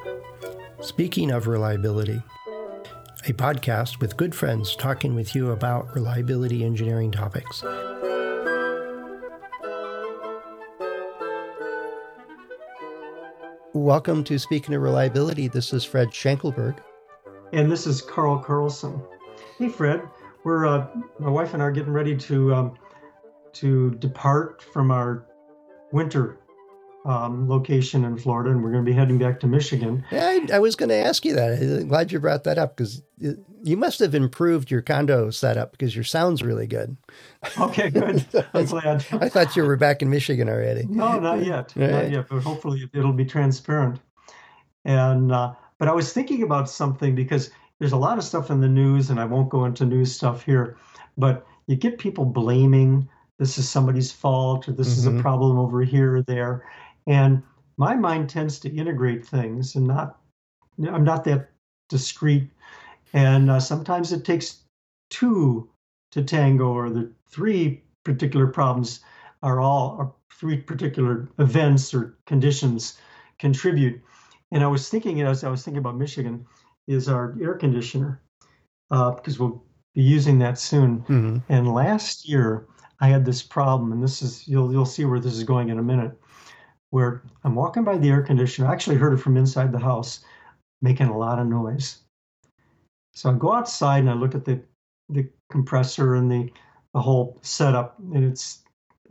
Speaking of reliability, a podcast with good friends talking with you about reliability engineering topics. Welcome to Speaking of Reliability. This is Fred Schenkelberg. And this is Carl Carlson. Hey, Fred. We're my wife and I are getting ready to depart from our winter location in Florida, and we're going to be heading back to Michigan. Yeah, I was going to ask you that. I'm glad you brought that up because you must have improved your condo setup because your sound's really good. Okay, good. I'm glad. I thought you were back in Michigan already. No, not yet. Right. Not yet, but hopefully it'll be transparent. And but I was thinking about something because there's a lot of stuff in the news, and I won't go into news stuff here, but you get people blaming this is somebody's fault or this is a problem over here or there. And my mind tends to integrate things, and I'm not that discrete. And sometimes it takes two to tango, or the three particular problems or three particular events or conditions contribute. And I was thinking, as I was thinking about Michigan, is our air conditioner, because we'll be using that soon. Mm-hmm. And last year I had this problem, and this is you'll see where this is going in a minute, where I'm walking by the air conditioner. I actually heard it from inside the house, making a lot of noise. So I go outside and I look at the compressor and the whole setup and its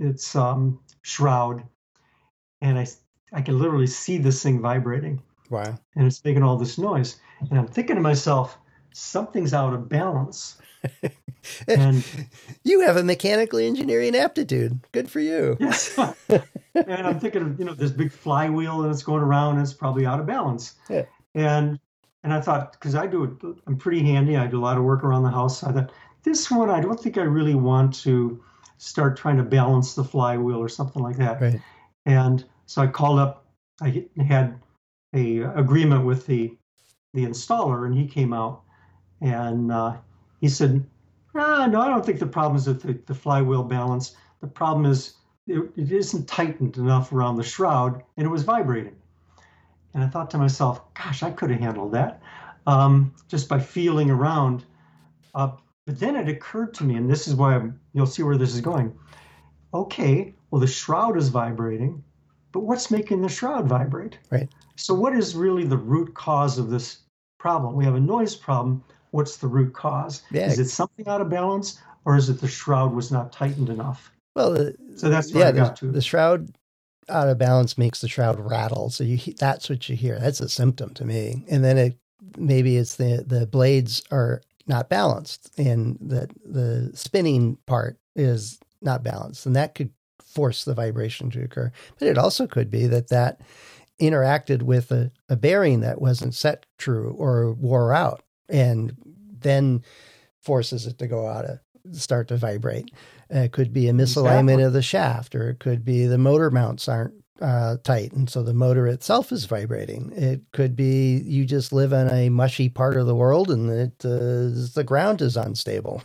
shroud, and I can literally see this thing vibrating. Wow. And it's making all this noise. And I'm thinking to myself, something's out of balance. And you have a mechanical engineering aptitude. Good for you. Yes. And I'm thinking of, this big flywheel and it's going around and it's probably out of balance. Yeah. And I thought, because I'm pretty handy. I do a lot of work around the house. So I thought, this one, I don't think I really want to start trying to balance the flywheel or something like that. Right. And so I called up, I had a agreement with the installer, and he came out and he said, no, I don't think the problem is with the flywheel balance. The problem is it isn't tightened enough around the shroud, and it was vibrating. And I thought to myself, gosh, I could have handled that just by feeling around. But then it occurred to me, and this is why you'll see where this is going. Okay, well, the shroud is vibrating, but what's making the shroud vibrate? Right. So what is really the root cause of this problem? We have a noise problem. What's the root cause? Yeah. Is it something out of balance, or is it the shroud was not tightened enough? Well, so that's what I got to. The shroud out of balance makes the shroud rattle. So that's what you hear. That's a symptom to me. And then maybe it's the blades are not balanced, and the spinning part is not balanced, and that could force the vibration to occur. But it also could be that interacted with a bearing that wasn't set true or wore out, and then forces it to go out start to vibrate. It could be a misalignment of the shaft, or it could be the motor mounts aren't tight, and so the motor itself is vibrating. It could be you just live in a mushy part of the world, and the ground is unstable.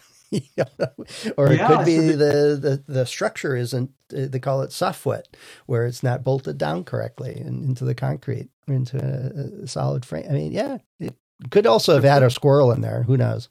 Or it could be the structure isn't, they call it softwood, where it's not bolted down correctly into the concrete, into a solid frame. I mean, yeah, it could also have had a squirrel in there. Who knows?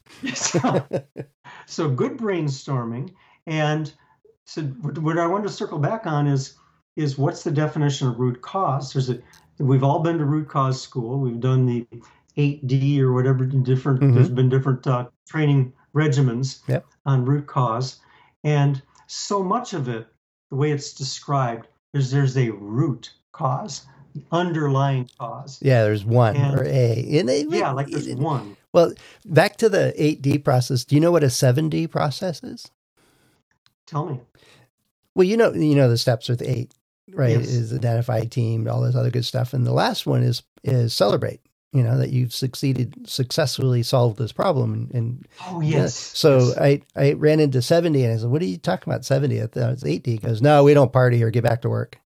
So good brainstorming. And so what I wanted to circle back on is what's the definition of root cause? We've all been to root cause school. We've done the 8D or whatever different. There's been different training regimens on root cause, and so much of it, the way it's described, is there's a root cause, the underlying cause. Yeah, there's one or a. There's one. Well, back to the 8D process. Do you know what a 7D process is? Tell me. Well, you know the steps with 8, right? Yes. Is identify, team, all this other good stuff, and the last one is celebrate. That you've successfully solved this problem. And oh, yes. So yes. I ran into 70 and I said, what are you talking about 70? I thought it's 8D. He goes, no, we don't party or get back to work.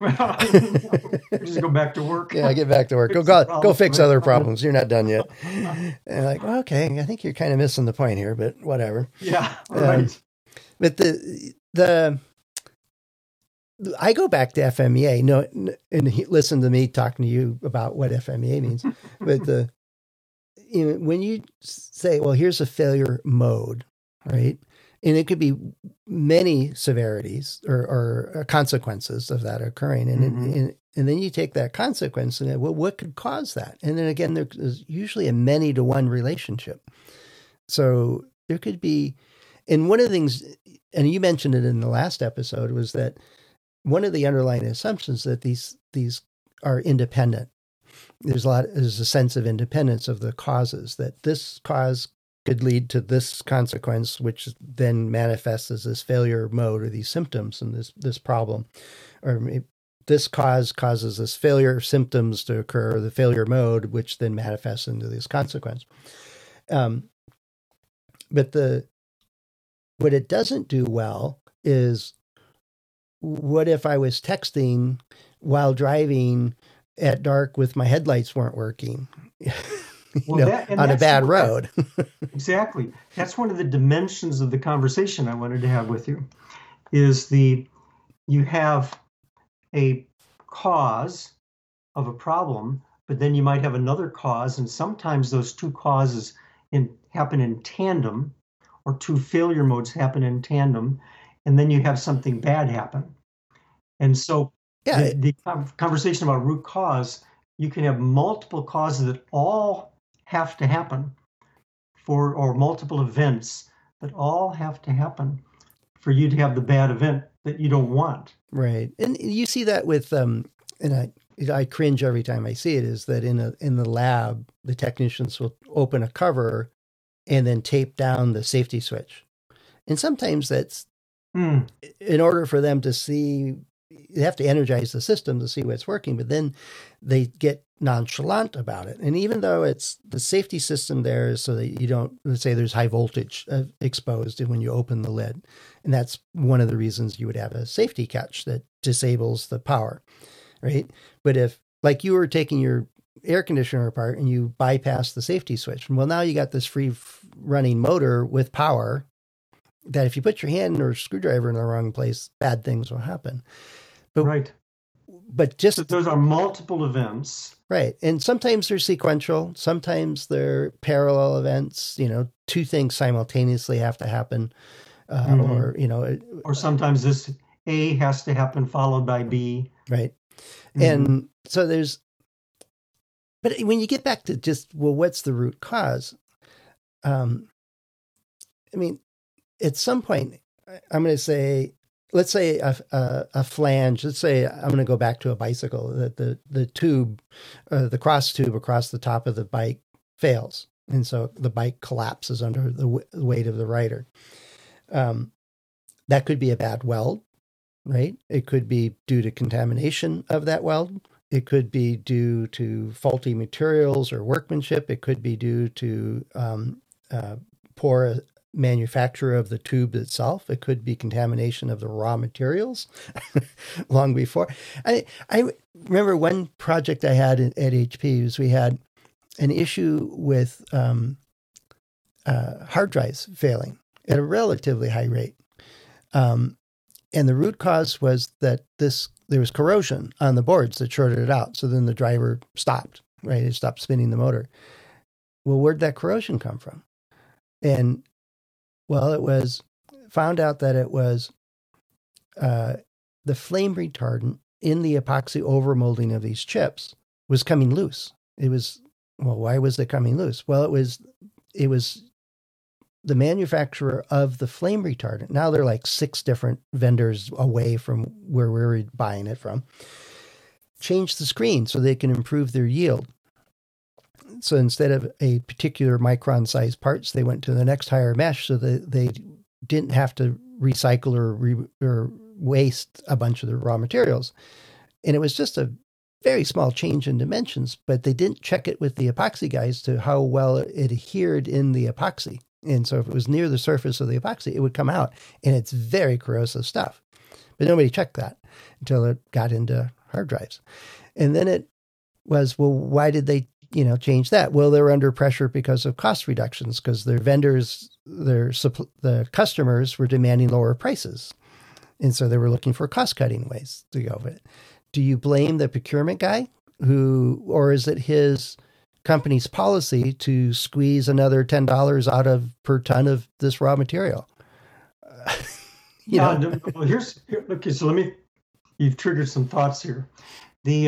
Just go back to work. Yeah, get back to work. Go fix other problems. You're not done yet. And I'm like, well, okay, I think you're kind of missing the point here, but whatever. Yeah, right. But the I go back to FMEA. No, listen to me talking to you about what FMEA means. But when you say, well, here's a failure mode, right? And it could be many severities or consequences of that occurring. And then you take that consequence and well, what could cause that? And then again, there's usually a many to one relationship. So there could be, and one of the things, and you mentioned it in the last episode, was that one of the underlying assumptions that these are independent. There's a sense of independence of the causes, that this cause could lead to this consequence, which then manifests as this failure mode or these symptoms and this problem, or this cause causes this failure symptoms to occur, the failure mode, which then manifests into this consequence. But what it doesn't do well is, what if I was texting while driving at dark with my headlights weren't working, on a bad road? Exactly. That's one of the dimensions of the conversation I wanted to have with you, is you have a cause of a problem, but then you might have another cause, and sometimes those two causes happen in tandem, or two failure modes happen in tandem, and then you have something bad happen. And so the conversation about root cause, you can have multiple causes that all have to happen or multiple events that all have to happen for you to have the bad event that you don't want. Right. And you see that with, and I cringe every time I see it, is that in the lab, the technicians will open a cover and then tape down the safety switch. And sometimes that's in order for them to see, you have to energize the system to see what's working, but then they get nonchalant about it. And even though it's the safety system there is so that you don't, let's say there's high voltage exposed when you open the lid. And that's one of the reasons you would have a safety catch that disables the power, right? But if, like, you were taking your air conditioner apart and you bypass the safety switch, well, now you got this free running motor with power that if you put your hand or screwdriver in the wrong place, bad things will happen. But, right. But just so those are multiple events. Right. And sometimes they're sequential. Sometimes they're parallel events. Two things simultaneously have to happen. Or sometimes this A has to happen followed by B. Right. Mm-hmm. And so but when you get back to just, well, what's the root cause? At some point, I'm going to say, let's say a flange. Let's say I'm going to go back to a bicycle. That the tube, the cross tube across the top of the bike fails, and so the bike collapses under the weight of the rider. That could be a bad weld, right? It could be due to contamination of that weld. It could be due to faulty materials or workmanship. It could be due to poor manufacture of the tube itself. It could be contamination of the raw materials long before. I remember one project I had at HP was we had an issue with hard drives failing at a relatively high rate. And the root cause was that there was corrosion on the boards that shorted it out. So then the driver stopped, right? It stopped spinning the motor. Well, where'd that corrosion come from? And well, it was found out that it was the flame retardant in the epoxy overmolding of these chips was coming loose. Why was it coming loose? Well, it was the manufacturer of the flame retardant. Now they're like 6 different vendors away from where we were buying it from. Changed the screen so they can improve their yield. So instead of a particular micron size parts, they went to the next higher mesh so that they didn't have to recycle or waste a bunch of the raw materials. And it was just a very small change in dimensions, but they didn't check it with the epoxy guys to how well it adhered in the epoxy. And so if it was near the surface of the epoxy, it would come out, and it's very corrosive stuff. But nobody checked that until it got into hard drives. And then it was, well, why did they change that? Well, they were under pressure because of cost reductions, because their vendors, the customers were demanding lower prices. And so they were looking for cost-cutting ways to go with it. Do you blame the procurement guy or is it his company's policy to squeeze another $10 out of per ton of this raw material? Well, okay. So you've triggered some thoughts here. We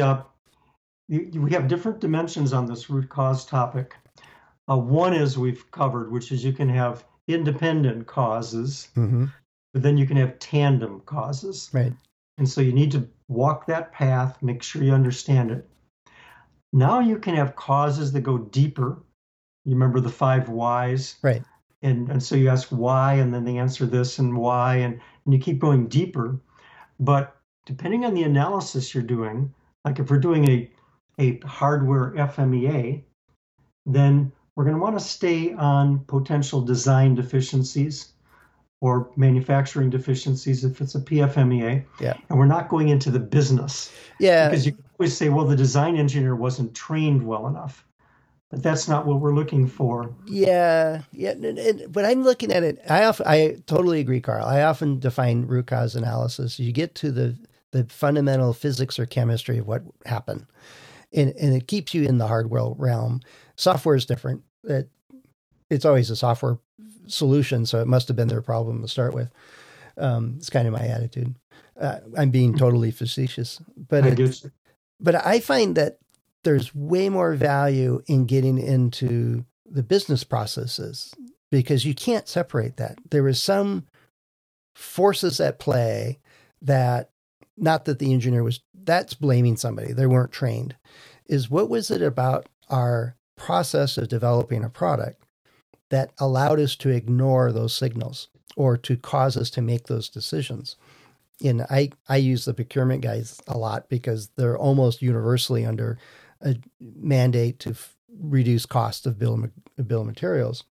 have different dimensions on this root cause topic. One is we've covered, which is you can have independent causes, but then you can have tandem causes. Right. And so you need to walk that path, make sure you understand it. Now you can have causes that go deeper. You remember the 5 whys? Right. And so you ask why, and then they answer this and why, and you keep going deeper. But depending on the analysis you're doing, like if we're doing a hardware FMEA, then we're going to want to stay on potential design deficiencies or manufacturing deficiencies if it's a PFMEA. Yeah. And we're not going into the business. Yeah. Because you always say, well, the design engineer wasn't trained well enough. But that's not what we're looking for. Yeah. But I'm looking at it. I totally agree, Carl. I often define root cause analysis. You get to the fundamental physics or chemistry of what happened. And it keeps you in the hardware realm. Software is different. It's always a software solution, so it must have been their problem to start with. It's kind of my attitude. I'm being totally facetious. But I find that there's way more value in getting into the business processes because you can't separate that. There is some forces at play that, not that the engineer that's blaming somebody. They weren't trained. What was it about our process of developing a product that allowed us to ignore those signals or to cause us to make those decisions? And I use the procurement guys a lot because they're almost universally under a mandate to reduce cost of bill of materials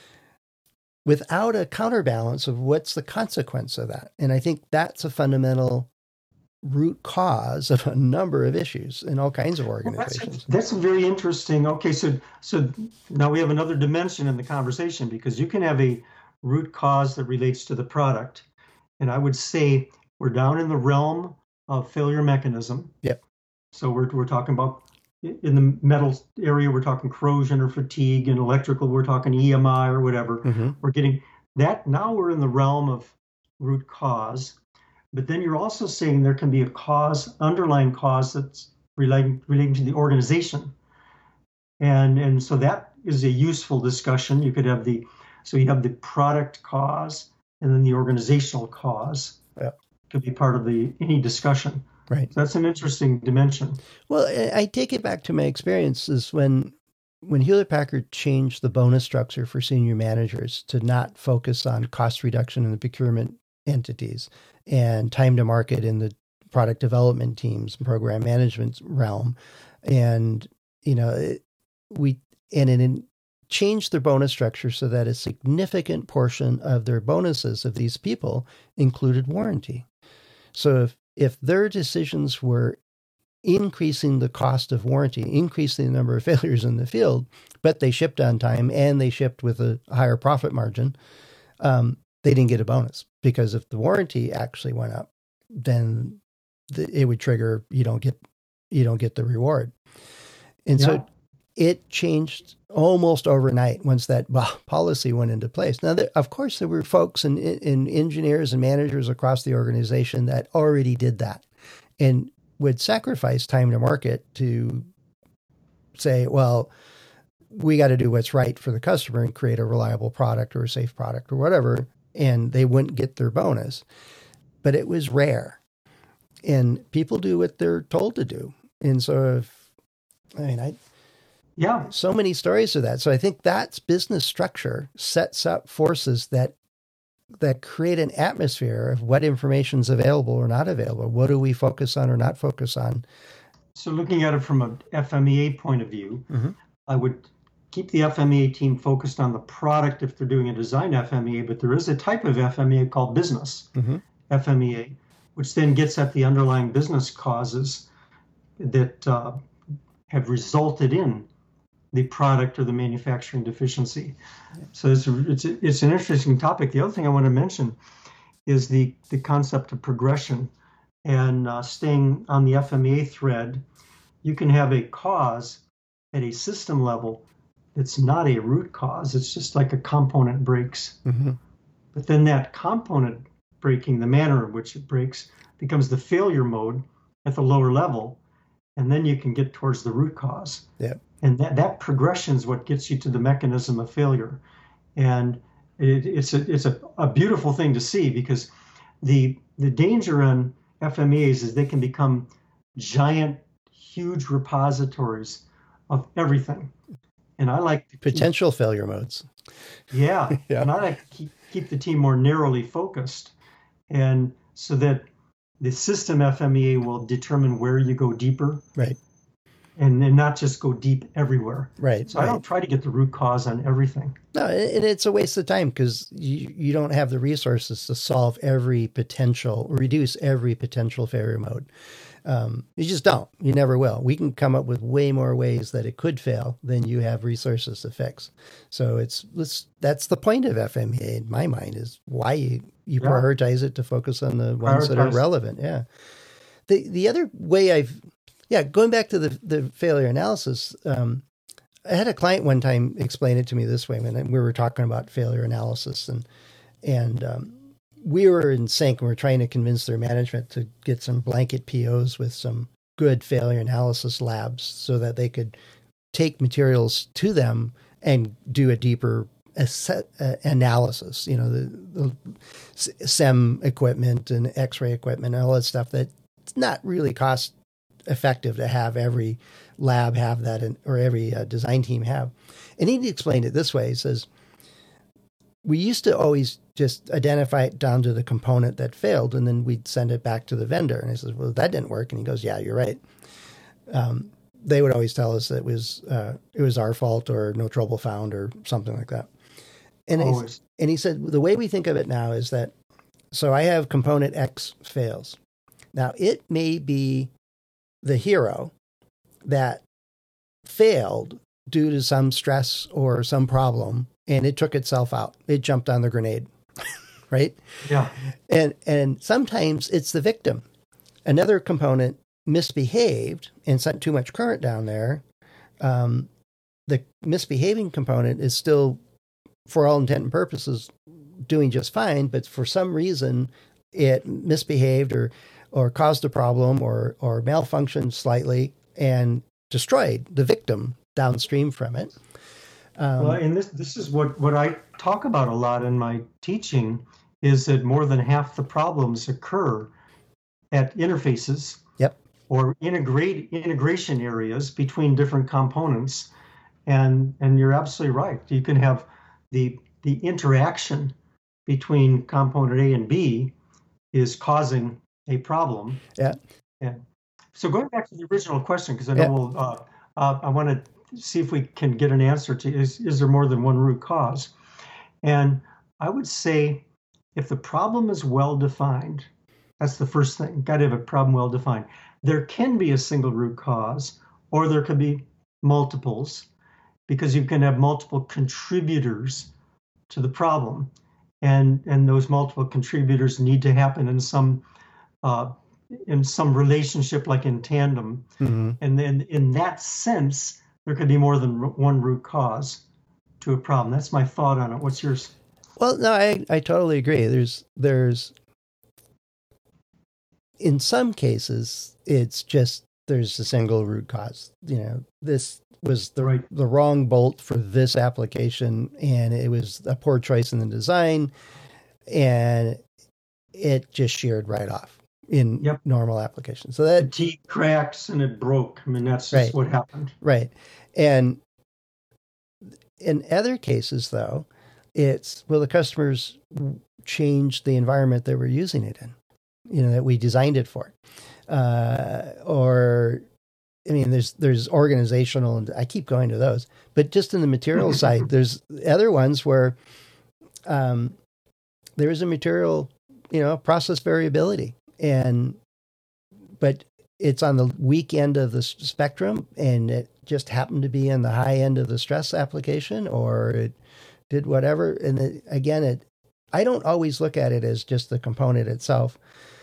without a counterbalance of what's the consequence of that. And I think that's a fundamental root cause of a number of issues in all kinds of organizations. That's very interesting. Okay, so now we have another dimension in the conversation because you can have a root cause that relates to the product. And I would say we're down in the realm of failure mechanism. Yep. So we're talking about, in the metal area, we're talking corrosion or fatigue, and electrical, we're talking EMI or whatever. Mm-hmm. We're getting that. Now we're in the realm of root cause. But then you're also saying there can be a underlying cause that's relating to the organization. And so that is a useful discussion. You could have you have the product cause and then the organizational cause. Yeah. Could be part of any discussion. Right. So that's an interesting dimension. Well, I take it back to my experiences when Hewlett-Packard changed the bonus structure for senior managers to not focus on cost reduction in the procurement entities and time to market in the product development teams and program management realm. And, it changed their bonus structure so that a significant portion of their bonuses of these people included warranty. So if their decisions were increasing the cost of warranty, increasing the number of failures in the field, but they shipped on time and they shipped with a higher profit margin, they didn't get a bonus, because if the warranty actually went up, then it would trigger, you don't get the reward. And so it changed almost overnight once that policy went into place. Now, of course, there were folks and engineers and managers across the organization that already did that and would sacrifice time to market to say, well, we got to do what's right for the customer and create a reliable product or a safe product or whatever. And they wouldn't get their bonus. But it was rare. And people do what they're told to do. And so, so many stories of that. So I think that's business structure sets up forces that create an atmosphere of what information is available or not available. What do we focus on or not focus on? So looking at it from an FMEA point of view, mm-hmm. I would keep the FMEA team focused on the product if they're doing a design FMEA, but there is a type of FMEA called business mm-hmm. FMEA, which then gets at the underlying business causes that have resulted in the product or the manufacturing deficiency. So it's an interesting topic. The other thing I want to mention is the concept of progression. And staying on the FMEA thread, you can have a cause at a system level that's not a root cause. It's just like a component breaks. Mm-hmm. But then that component breaking, the manner in which it breaks, becomes the failure mode at the lower level. And then you can get towards the root cause. Yeah. And that progression is what gets you to the mechanism of failure. And it's a beautiful thing to see, because the danger in FMEAs is they can become giant, huge repositories of everything. And I like to potential failure modes. Yeah. Yeah. And I like to keep the team more narrowly focused, and so that the system FMEA will determine where you go deeper. Right. And then not just go deep everywhere. Right. So I don't try to get the root cause on everything. No, and it's a waste of time, because you don't have the resources to solve every potential, reduce every potential failure mode. You just don't. You never will. We can come up with way more ways that it could fail than you have resources to fix. So that's the point of FMEA in my mind, is why you prioritize it to focus on the ones that are relevant. Yeah. The other way going back to the failure analysis, I had a client one time explain it to me this way when we were talking about failure analysis, and we were in sync, and we were trying to convince their management to get some blanket POs with some good failure analysis labs so that they could take materials to them and do a deeper analysis, the SEM equipment and X-ray equipment and all that stuff that's not really cost effective to have every lab have that, or every design team have. And he explained it this way. He says, we used to always just identify it down to the component that failed, and then we'd send it back to the vendor. And I says, well, that didn't work. And he goes, yeah, you're right. They would always tell us that it was our fault, or no trouble found, or something like that. And he said, the way we think of it now is that, so I have component X fails. Now, it may be the hero that failed due to some stress or some problem, and it took itself out. It jumped on the grenade, right? Yeah. And sometimes it's the victim. Another component misbehaved and sent too much current down there. The misbehaving component is still, for all intent and purposes, doing just fine, but for some reason it misbehaved or caused a problem or malfunctioned slightly and destroyed the victim downstream from it. And this is what I talk about a lot in my teaching, is that more than half the problems occur at interfaces. Yep. Or integration areas between different components. And you're absolutely right. You can have the interaction between component A and B is causing a problem. Yeah. So going back to the original question, because I know I want to see if we can get an answer to, is there more than one root cause? And I would say, if the problem is well defined, that's the first thing. Got to have a problem well defined. There can be a single root cause, or there could be multiples, because you can have multiple contributors to the problem, and those multiple contributors need to happen in some relationship, like in tandem. Mm-hmm. And then in that sense, there could be more than one root cause to a problem. That's my thought on it. What's yours? Well, no, I totally agree. There's in some cases, it's just there's a single root cause. This was the wrong bolt for this application, and it was a poor choice in the design, and it just sheared right off in normal applications. So that the T cracks and it broke. I mean, that's just what happened. Right. And in other cases, though, it's, the customers changed the environment that we're using it in, that we designed it for. There's organizational, and I keep going to those, but just in the material side, there's other ones where there is a material, process variability, but it's on the weak end of the spectrum, and it just happened to be in the high end of the stress application, or it did whatever. And I don't always look at it as just the component itself.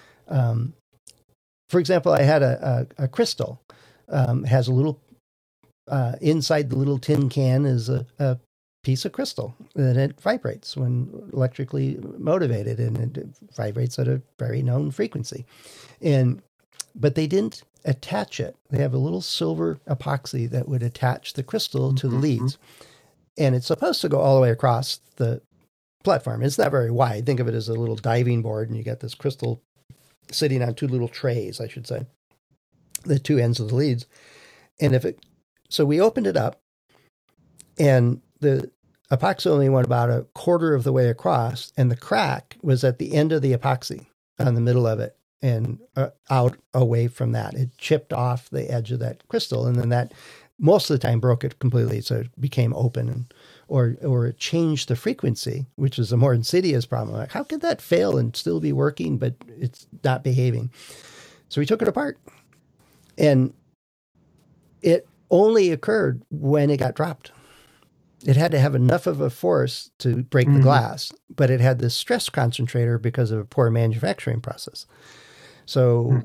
For example, I had a crystal, has a little, inside the little tin can is a piece of crystal, and it vibrates when electrically motivated, and it vibrates at a very known frequency. But they didn't attach it. They have a little silver epoxy that would attach the crystal to the leads. And it's supposed to go all the way across the platform. It's not very wide. Think of it as a little diving board, and you got this crystal sitting on two little trays, I should say, the two ends of the leads. And so we opened it up, and the epoxy only went about a quarter of the way across, and the crack was at the end of the epoxy on the middle of it and out away from that. It chipped off the edge of that crystal, and then that most of the time broke it completely, so it became open, or it changed the frequency, which is a more insidious problem. Like, how could that fail and still be working, but it's not behaving? So we took it apart, and it only occurred when it got dropped. It had to have enough of a force to break the glass, but it had this stress concentrator because of a poor manufacturing process. So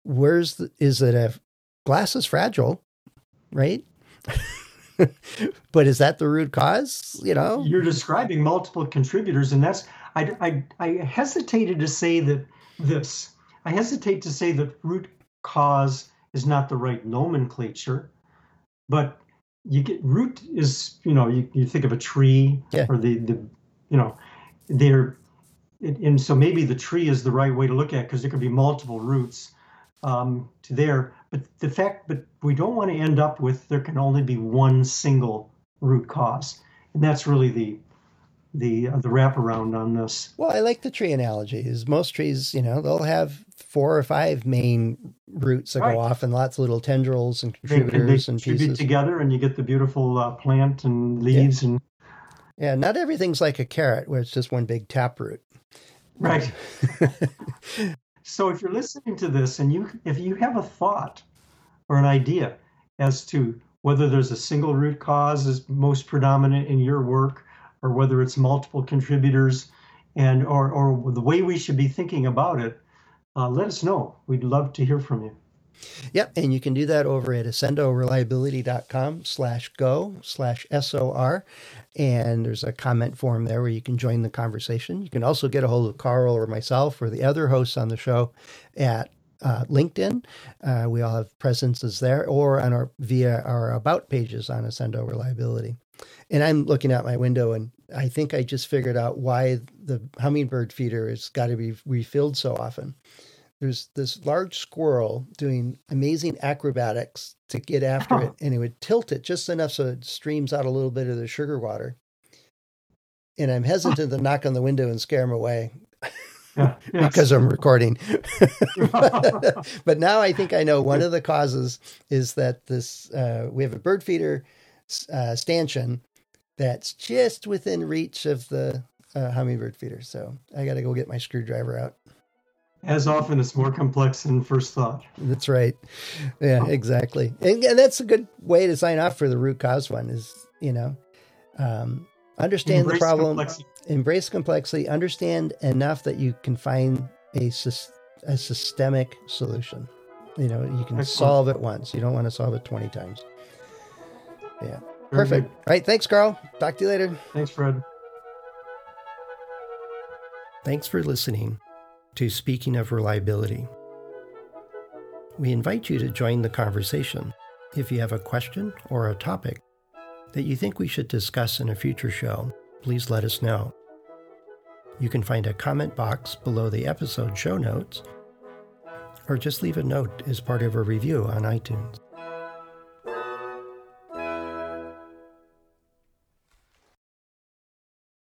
glass is fragile, right? But is that the root cause? You're describing multiple contributors, and that's, I hesitated to say that I hesitate to say that root cause is not the right nomenclature, but you get root is, you think of a tree, or and so maybe the tree is the right way to look at it, because there could be multiple roots to there. But we don't want to end up with there can only be one single root cause, and that's really the wraparound on this. Well, I like the tree analogy. Is most trees, they'll have 4 or 5 main roots that go off, and lots of little tendrils and contributors and pieces. They contribute together, and you get the beautiful plant and leaves. Yeah, not everything's like a carrot where it's just one big taproot. Right. So if you're listening to this, and if you have a thought or an idea as to whether there's a single root cause is most predominant in your work, or whether it's multiple contributors, and or the way we should be thinking about it, let us know. We'd love to hear from you. Yep, and you can do that over at accendoreliability.com/go/SOR. And there's a comment form there where you can join the conversation. You can also get a hold of Carl or myself or the other hosts on the show at LinkedIn. We all have presences there, or via our About pages on Accendo Reliability. And I'm looking out my window, and I think I just figured out why the hummingbird feeder has got to be refilled so often. There's this large squirrel doing amazing acrobatics to get after it, and it would tilt it just enough so it streams out a little bit of the sugar water. And I'm hesitant to knock on the window and scare him away because I'm recording. But now I think I know one of the causes is that we have a bird feeder stanchion that's just within reach of the hummingbird feeder. So I got to go get my screwdriver out. As often, it's more complex than first thought. That's right. Yeah, exactly. And that's a good way to sign off for the root cause one is, understand the problem, embrace complexity, understand enough that you can find a systemic solution. You can solve it once. You don't want to solve it 20 times. Yeah. Perfect. All right. Thanks, Carl. Talk to you later. Thanks, Fred. Thanks for listening to Speaking of Reliability. We invite you to join the conversation. If you have a question or a topic that you think we should discuss in a future show, please let us know. You can find a comment box below the episode show notes, or just leave a note as part of a review on iTunes.